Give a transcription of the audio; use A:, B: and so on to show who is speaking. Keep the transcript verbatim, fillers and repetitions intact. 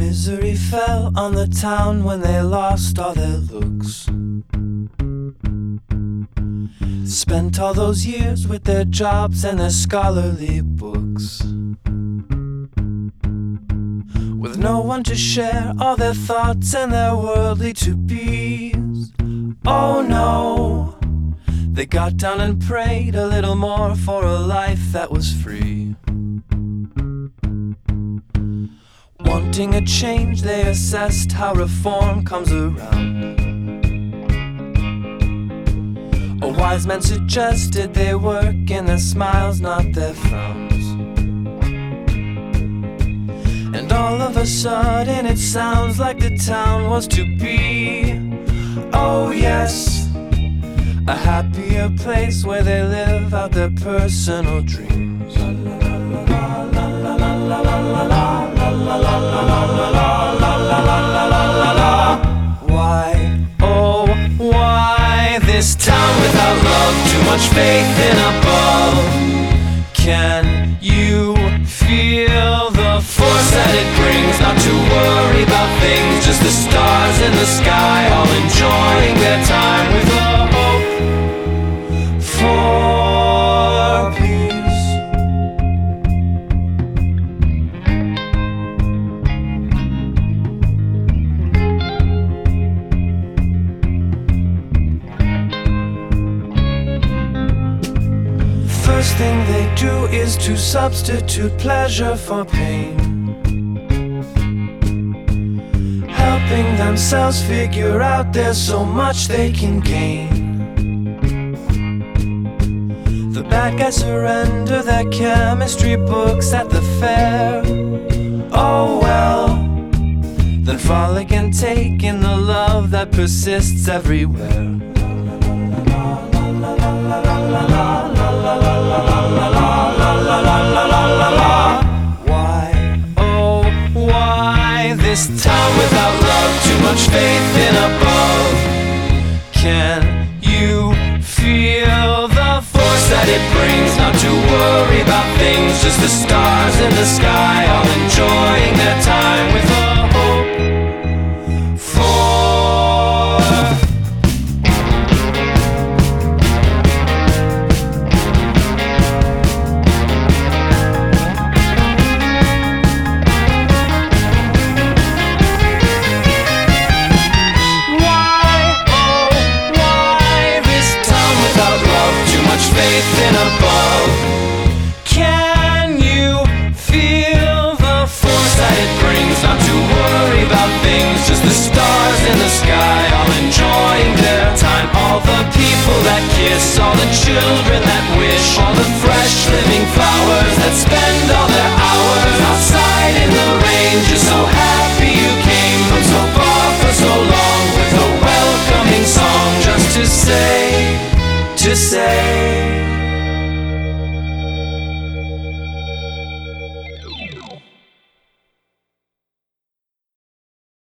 A: Misery fell on the town when they lost all their looks. Spent all those years with their jobs and their scholarly books, with no one to share all their thoughts and their worldly to-be's. Oh no, they got down and prayed a little more for a life that was free. Wanting a change, they assessed how reform comes around. A wise man suggested they work in their smiles, not their frowns. And all of a sudden it sounds like the town was to be, oh yes, a happier place where they live out their personal dreams. Why, oh why this town without love? Too much faith in above. Can you feel the force that it brings? Not to worry about things, just the stars in the sky, all enjoying their time with a hope for peace. First thing they do is to substitute pleasure for pain, helping themselves figure out there's so much they can gain. The bad guys surrender their chemistry books at the fair. Oh well, then frolic and take in the love that persists everywhere. Why, oh why this town without love? Too much faith in above. Can you feel the force that it brings? Not to worry about things, just the stars in the sky, all enjoying their time with a hope for. Faith in above. Can you feel the force that it brings? Not to worry about things, just the stars in the sky, all enjoying their time. All the people that kiss, all the children that wish, all the fresh living flowers that spend all their hours outside in the rain. Just so happy you came from so far for so long, with a welcoming song just to say, to say